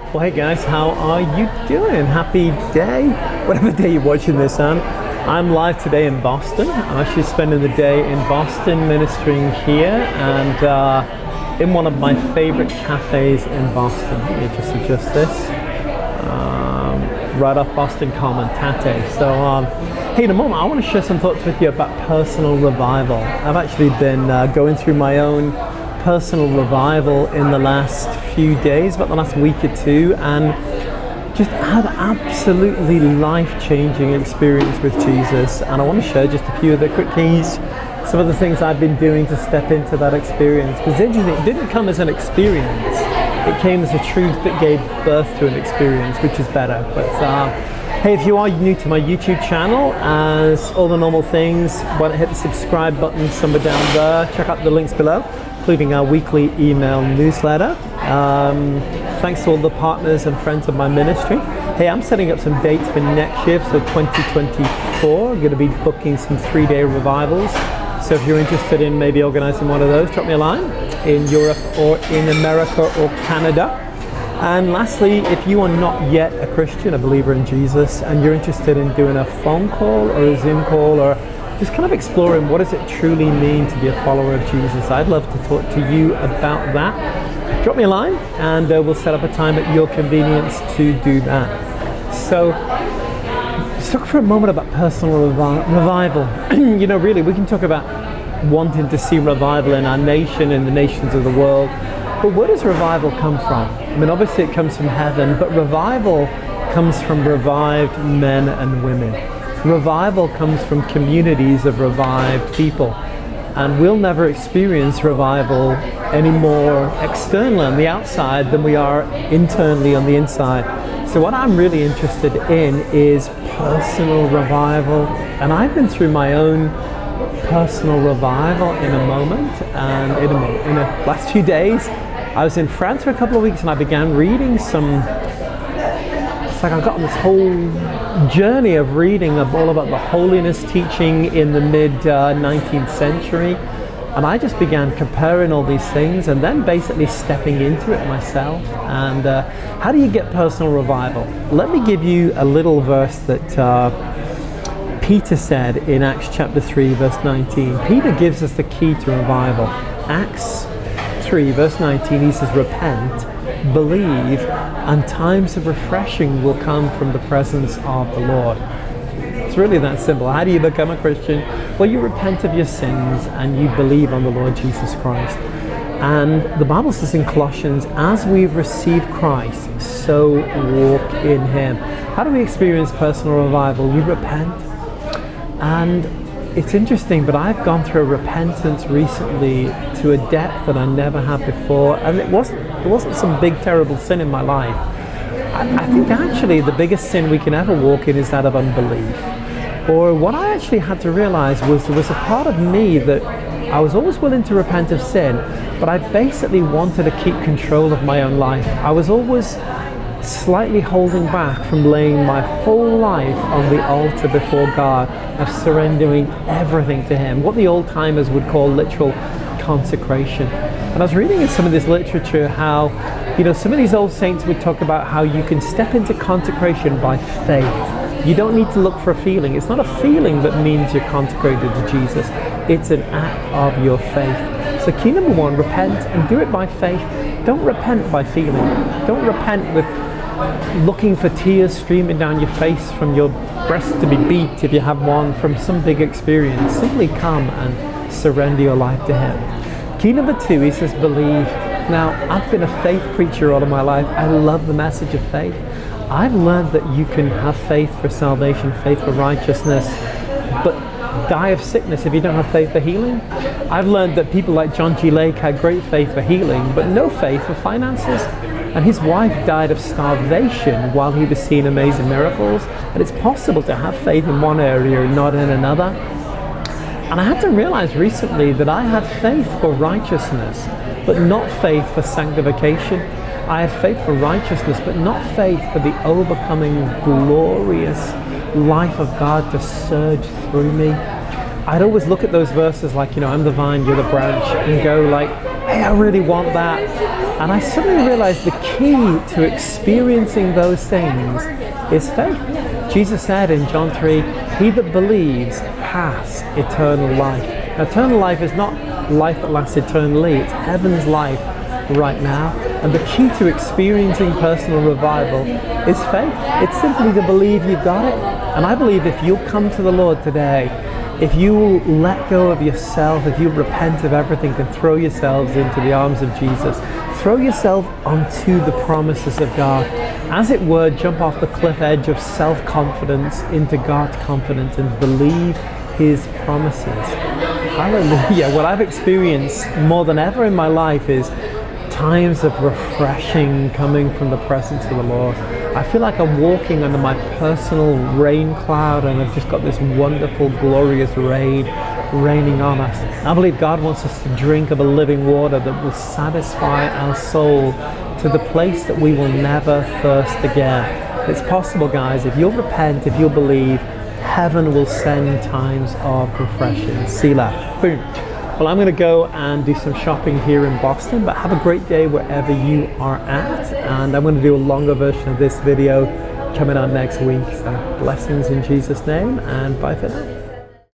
Well, hey guys, how are you doing? Happy day, whatever day you're watching this on. I'm live today in Boston. I'm actually spending the day in Boston ministering here and in one of my favorite cafes in Boston. Let me just adjust this. Right off Boston Common, Tate. So, hey, in a moment, I want to share some thoughts with you about personal revival. I've actually been going through my own personal revival in the last few days, about the last week or two, and just had absolutely life-changing experience with Jesus. And I want to share just a few of the quick keys, some of the things I've been doing to step into that experience. Because it didn't come as an experience, it came as a truth that gave birth to an experience, which is better. But hey, if you are new to my YouTube channel, as all the normal things, why don't hit the subscribe button somewhere down there, check out the links below, including our weekly email newsletter. Thanks to all the partners and friends of my ministry. Hey, I'm setting up some dates for next year, so 2024. I'm going to be booking some 3-day revivals. So if you're interested in maybe organizing one of those, drop me a line in Europe or in America or Canada. And lastly, if you are not yet a Christian, a believer in Jesus, and you're interested in doing a phone call or a Zoom call or just kind of exploring what does it truly mean to be a follower of Jesus, I'd love to talk to you about that. Drop me a line and we'll set up a time at your convenience to do that. So let's talk for a moment about personal revival. You know, really, we can talk about wanting to see revival in our nation and the nations of the world, but where does revival come from? I mean, obviously it comes from heaven, but revival comes from revived men and women. Revival comes from communities of revived people, and we'll never experience revival any more externally on the outside than we are internally on the inside. So what I'm really interested in is personal revival, and I've been through my own personal revival in the last few days. I was in France for a couple of weeks and I began reading it's like I got on this whole journey of reading all about the holiness teaching in the mid 19th century, and I just began comparing all these things and then basically stepping into it myself. And how do you get personal revival? Let me give you a little verse that Peter said in Acts chapter 3 verse 19. Peter gives us the key to revival. Acts 3 verse 19, he says, repent, believe, and times of refreshing will come from the presence of the Lord. It's really that simple. How do you become a Christian? Well, you repent of your sins and you believe on the Lord Jesus Christ. And the Bible says in Colossians, as we've received Christ, so walk in Him. How do we experience personal revival? You repent. And it's interesting, but I've gone through a repentance recently to a depth that I never had before, and it wasn't some big terrible sin in my life. I think actually the biggest sin we can ever walk in is that of unbelief. Or what I actually had to realize was there was a part of me that I was always willing to repent of sin, but I basically wanted to keep control of my own life. I was always slightly holding back from laying my whole life on the altar before God, of surrendering everything to Him, what the old timers would call literal consecration. And I was reading in some of this literature how, you know, some of these old saints would talk about how you can step into consecration by faith. You don't need to look for a feeling. It's not a feeling that means you're consecrated to Jesus. It's an act of your faith. So key number one, repent and do it by faith. Don't repent by feeling. Don't repent with looking for tears streaming down your face from your breast to be beat, if you have one, from some big experience. Simply come and surrender your life to Him. Key number two, he says, believe. Now, I've been a faith preacher all of my life. I love the message of faith. I've learned that you can have faith for salvation, faith for righteousness, but die of sickness if you don't have faith for healing. I've learned that people like John G. Lake had great faith for healing, but no faith for finances. And his wife died of starvation while he was seeing amazing miracles. And it's possible to have faith in one area and not in another. And I had to realize recently that I had faith for righteousness, but not faith for sanctification. I had faith for righteousness, but not faith for the overcoming, glorious life of God to surge through me. I'd always look at those verses like, you know, I'm the vine, you're the branch, and go like, hey, I really want that. And I suddenly realized the key to experiencing those things is faith. Jesus said in John 3, he that believes has eternal life. Now, eternal life is not life that lasts eternally, it's heaven's life right now. And the key to experiencing personal revival is faith. It's simply to believe you've got it. And I believe if you'll come to the Lord today, if you let go of yourself, if you repent of everything and throw yourselves into the arms of Jesus, throw yourself onto the promises of God, as it were, jump off the cliff edge of self-confidence into God's confidence and believe his promises. Hallelujah. What I've experienced more than ever in my life is times of refreshing coming from the presence of the Lord. I feel like I'm walking under my personal rain cloud, and I've just got this wonderful, glorious rain raining on us. I believe God wants us to drink of a living water that will satisfy our soul to the place that we will never thirst again. It's possible, guys. If you'll repent, if you'll believe, heaven will send times of refreshing. Selah. Boom. Well, I'm going to go and do some shopping here in Boston, but have a great day wherever you are at. And I'm going to do a longer version of this video coming out next week. So blessings in Jesus' name, and bye for now.